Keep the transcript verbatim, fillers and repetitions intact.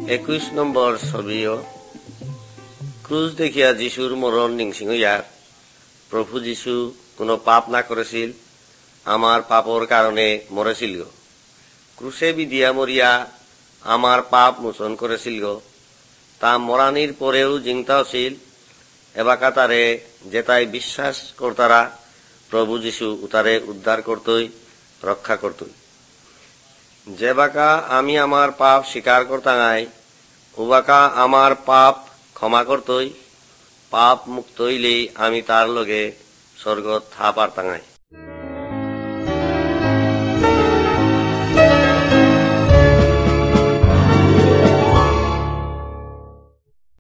একুশ নম্বর ছবিও ক্রুজ দেখিয়া যিশুর মরণ নিংসিং হইয়া প্রভু যিশু কোনো পাপ না করেছিল, আমার পাপর কারণে মরেছিল গো। ক্রুশে বিধিয়া মরিয়া আমার পাপ মোচন করেছিল গো। তা মরানির পরেও জিংতা ছিল এবাকা তারে যেতাই বিশ্বাস করতারা প্রভু যিশু উতারে উদ্ধার করতই, রক্ষা করতই। যে বাকা আমি আমার পাপ স্বীকার করতাঙাই উবাকা আমার পাপ ক্ষমা করতই, পাপ মুক্ত হইলেই আমি তার লগে স্বর্গত থা পারতাঙাই।